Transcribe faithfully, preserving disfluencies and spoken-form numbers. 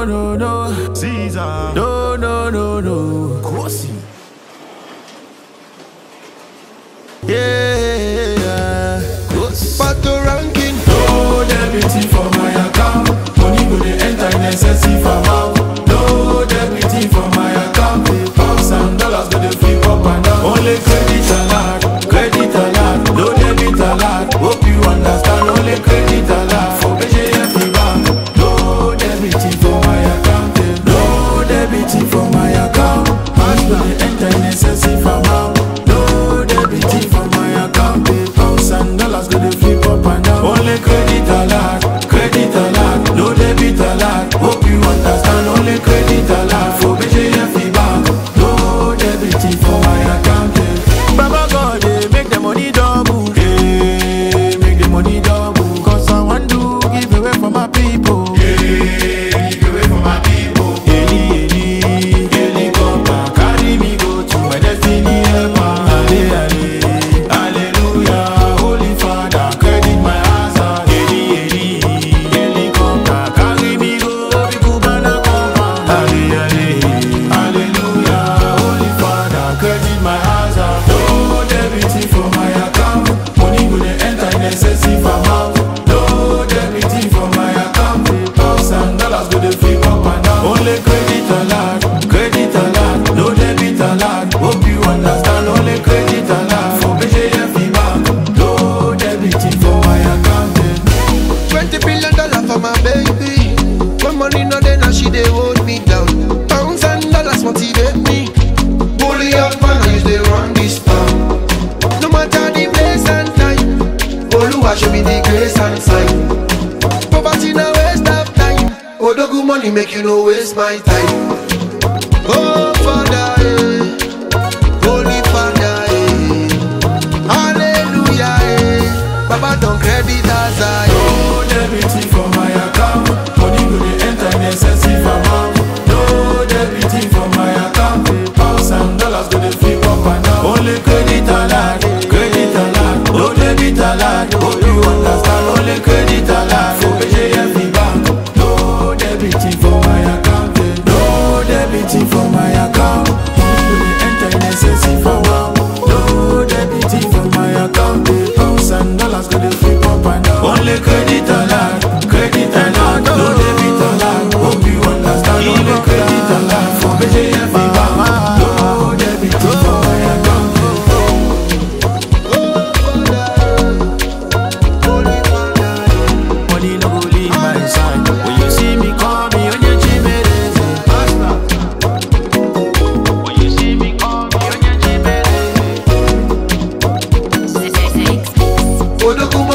no, no. Caesar. No, no, no, no. Kosi. Yeah. Pato ranking. No debiting for my account. Money go dey enter in excessive amount. No debiting for my account. Pounds and dollars go dey flip up and down. Only credit alert, credit alert. No debit alert. Hope you understand. Only credit alert for B J F bank. No debiting for my account. No debiting for my account. Money go dey enter in excessive amount. No debiting for my account. Pounds and dollars go dey flip up and down. Only credit alert, credit alert. No debit alert. Hope you understand. Only credit alert for B J F bank. No debiting for my account. Baba God, eh, make the money double. Hey, make the money double. Cause I want to give away for my people. Hey, give away for my people. Eli, Eli, Helicopter carry me go to my destiny helper. Ale, Ale. Hallelujah, Holy Father, credit my answer. Eli, Eli, helicopter carry me go to Cubana Copa. Ale, Ale. Hallelujah, Holy Father, credit my answer. No debiting for my account. Money go dey enter in excessive amount. No debiting for my account. Pounds and dollars go dey flip up and down. Only credit alert, credit alert. No debit alert. Hope you understand. Only credit alert for B J F bank. No debiting for my account. Twenty billion dollars for my baby. When money no dey, now she dey hold me down. Pounds and dollars motivate me. Bully up and I use they run this town. No matter the place and time, Oluwa show me the grace and sign. Poverty no waste of time. Odogu money make you no waste my time. Oh Father, eh. Holy Father, eh. Hallelujah, eh. Baba don't credit as I. No debiting for my account. Money go dey enter in excessive amount. No debiting for my account. Pounds and dollars go dey flip up and down. Only credit alert, credit alert. No debit alert. Hope you understand. Only credit alert for B J F bank. No debiting for my account. No debiting for my account. Money go dey enter in excessive amount. No debiting for my account. Pounds and dollars go dey flip up and down. Only credit alert, credit alert. No debit alert. Hope you understand. Only credit alert for B J F bank. No debiting for my account. Money no go leave my side. When you see me, call me on your chimereze. When you see me, call me on your chimereze. Odogu